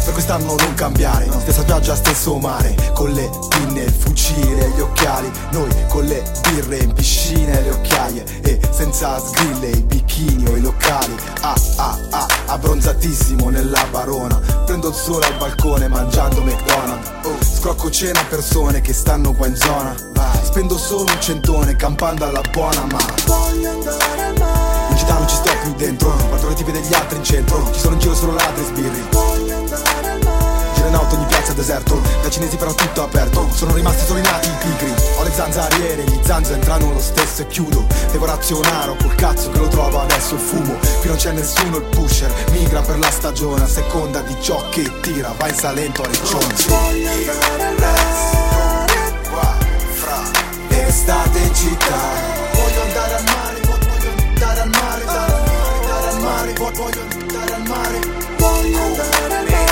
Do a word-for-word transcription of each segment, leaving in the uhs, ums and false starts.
per quest'anno non cambiare, stessa spiaggia, stesso mare, con le pinne, il fucile e gli occhiali. Noi con le birre in piscina e le occhiaie, e senza sgrille i bikini o i locali. Ah ah ah, abbronzatissimo nella barona, prendo il sole al balcone mangiando McDonald's. Oh, scrocco cena a persone che stanno qua in zona. Vai, spendo solo un centone campando alla buona, ma voglio andare al mare. In città non ci sto più dentro, guardo le tipi degli altri in centro, ci sono in giro solo ladri e sbirri. Voglio andare al mare. Giro in auto ogni piazza deserto, da cinesi però tutto aperto, sono rimasti solo i nati i pigri. Ho le zanzariere, gli zanzo entrano lo stesso e chiudo. Devo razionare, ho col cazzo che lo trovo adesso il fumo. Qui non c'è nessuno, il pusher migra per la stagione, a seconda di ciò che tira, va in Salento a Riccione. Voglio andare al mare, qua, fra, estate in città. Voglio andare al mare, voglio andare al mare, andare al mare, voglio andare al mare, voglio andare al mare.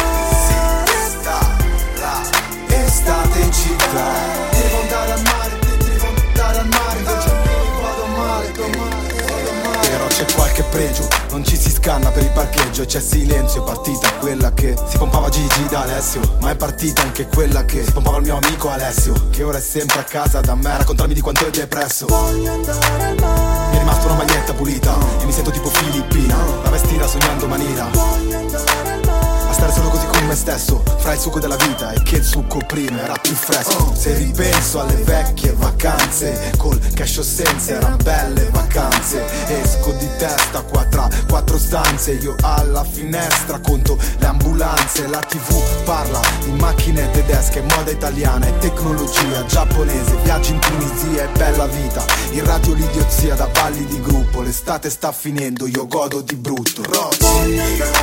Estate in città, devo andare al mare, devo andare al mare, vado male, vado male. Però c'è qualche pregio, non ci si scanna per il parcheggio e c'è silenzio. È partita quella che si pompava Gigi da Alessio, ma è partita anche quella che si pompava il mio amico Alessio, che ora è sempre a casa da me a raccontarmi di quanto è depresso. Voglio andare al mare. Mi è rimasta una maglietta pulita e mi sento tipo Filippina, la vestita sognando Manila. Voglio andare al mare. A stare solo così con me stesso, fra il succo della vita e che il succo prima era più fresco. Se ripenso alle vecchie vacanze, col cash o senza erano belle vacanze. Esco di testa qua tra quattro stanze, io alla finestra conto le ambulanze. La tv parla di macchine tedesche, moda italiana e tecnologia giapponese, viaggi in Tunisia e bella vita. In radio l'idiozia da balli di gruppo, l'estate sta finendo, io godo di brutto. Rossi,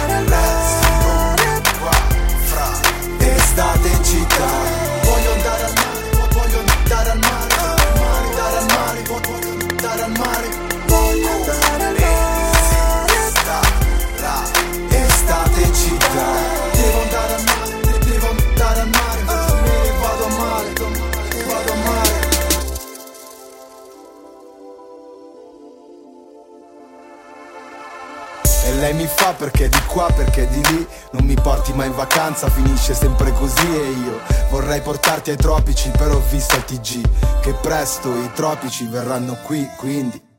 estate in città, voglio andare al mare, voglio andare al mare, andare al mare, voglio andare al mare, voglio andare al mare. Estate in città, devo andare al mare, devo andare al mare, vado male, vado male. E lei mi fa perché di qua, perché di lì. Non mi porti mai in vacanza, finisce sempre così. E io vorrei portarti ai tropici, però ho visto al T G che presto i tropici verranno qui, quindi